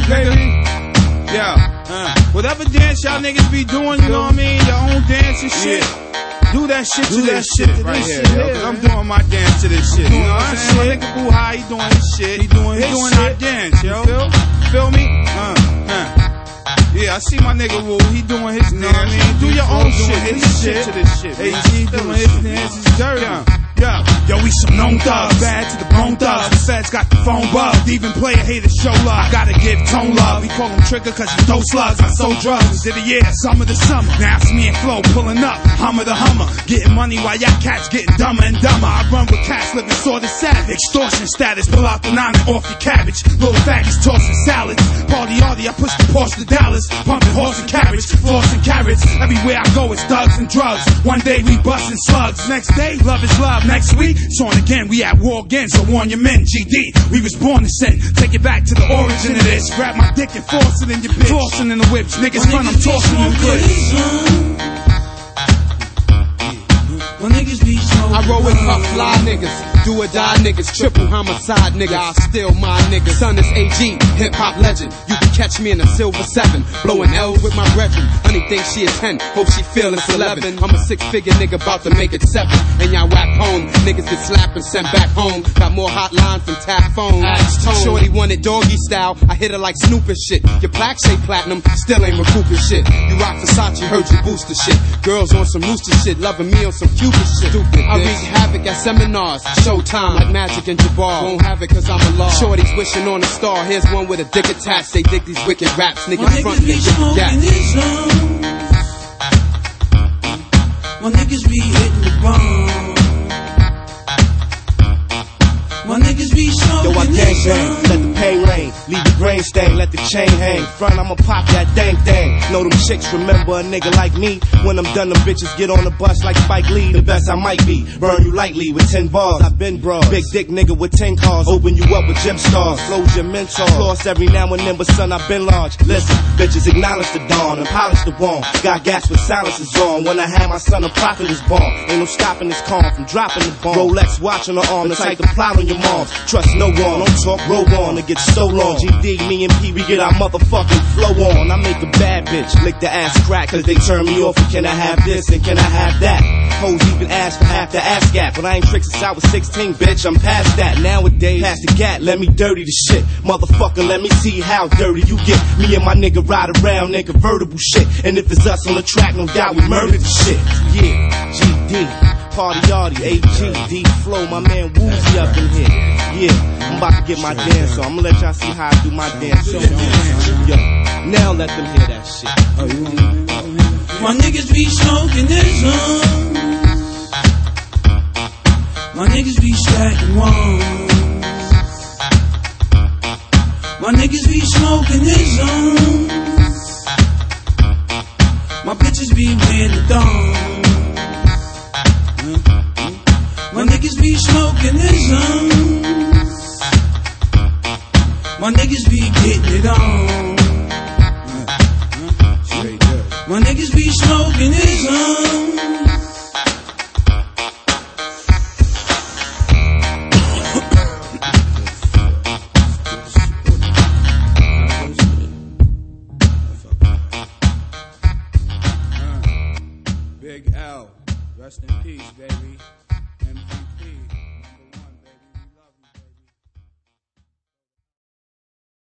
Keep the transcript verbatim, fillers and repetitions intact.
baby. Yeah, uh, whatever dance y'all niggas be doing, you know what I mean? Your own dance and shit. Yeah. Do that shit to Do this that shit shit right here, here, yo. yo. I'm doing my dance to this shit. You know what I'm saying? My nigga Boo High, he doing his shit. He doing his doing our dance, yo. Feel? Feel me? Uh, uh. Yeah, I see my nigga Woo, he doing his dance. You know what I mean? Do your own shit, his shit to this shit. A G doing his dance, it's dirty. Yeah, yo, we some known thugs, bad to the bone thugs. The feds got the phone bugged, even player haters show love. I gotta give tone love, we call him Trigger cause he throw slugs. I sold drugs, did a year, summer to summer. Now it's me and Flo pulling up, Hummer the Hummer. Getting money while y'all cats getting dumber and dumber. I run with cats living sort of savage. Extortion status, pull out the nine and off your cabbage. Little faggots tossing salads. Party arty, I push the Porsche to Dallas. Pumping horse and carriage, floss and carrots. Everywhere I go it's thugs and drugs. One day we busting slugs, next day love is love. Next week, it's on again, we at war again, so warn your men, G D, we was born to sin. Take it back to the origin of this. Grab my dick and force it in your bitch. Tossing in the whips, niggas run, I'm tossing in the clips. When niggas be smoking, I roll with puff fly niggas, do or die niggas, triple homicide niggas. I still my niggas. Son is A G, hip hop legend. You can catch me in a silver seven, blowing L's with my brethren. Honey thinks she is ten, hope she feel it's eleven. I'm a six figure nigga about to make it seven. And y'all whack home, niggas get slapped and sent back home. Got more hotlines than tap phones. Shorty wanted doggy style, I hit her like Snoop and shit. Your plaque say platinum, still ain't recouping shit. You rock Versace, heard you booster shit. Girls on some rooster shit, loving me on some Cupid shit. Stupid, I wreak havoc at seminars, showtime like Magic and Jabbar. Won't have it cause I'm a law. Shorty's wishing on a star, here's one with a dick attached. They dig these wicked raps, niggas front, they get the gas. My niggas be hitting the bomb. My niggas be smoking. Yo, I gang bang, let the pain rain, leave the brain stain, let the chain hang. Front, I'ma pop that dang dang. Know them chicks remember a nigga like me. When I'm done, them bitches get on the bus like Spike Lee. The best I might be, burn you lightly with ten bars. I been broad, big dick nigga with ten cars. Open you up with gym stars, flows your mentor. Floss every now and then, but son, I been large. Listen, bitches acknowledge the dawn and polish the wall. Got gas with silences on. When I had my son, a prophet was born. Ain't no stopping this calm from dropping the bomb. Rolex watch on the arm, the type to plot on your moms. Trust no one, don't talk, roll on, it gets so long. G D, me and P, we get our motherfucking flow on. I make a bad bitch lick the ass crack, cause they turn me off. And can I have this and can I have that? Hoes even ask for half the ass gap, but I ain't tricks since I was sixteen, bitch, I'm past that. Nowadays, pass the gat, let me dirty the shit. Motherfucker, let me see how dirty you get. Me and my nigga ride around in convertible shit. And if it's us on the track, no doubt we murder the shit. Yeah, G D. Party Arty, A G, D Flow, my man Woozy up in here. Yeah, I'm about to get my dance on. I'm gonna let y'all see how I do my dance. Yo, yo, now let them hear that shit. Oh, you want me? My niggas be smoking this on. My niggas be stacking ones. My niggas be smoking this on. My bitches be wearing the thong. My niggas be smoking this on. My niggas be getting it on. My niggas be smoking this on.